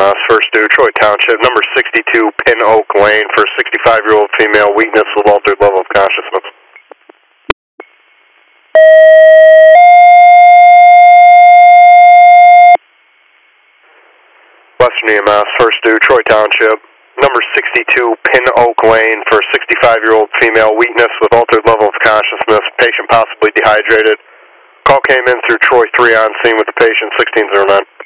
EMS, first due, Troy Township, number 62, Pin Oak Lane, for a 65-year-old female, weakness with altered level of consciousness. Western EMS, first due, Troy Township, number 62, Pin Oak Lane, for a 65-year-old female, weakness with altered level of consciousness, patient possibly dehydrated. Call came in through Troy 3 on scene with the patient, 1609.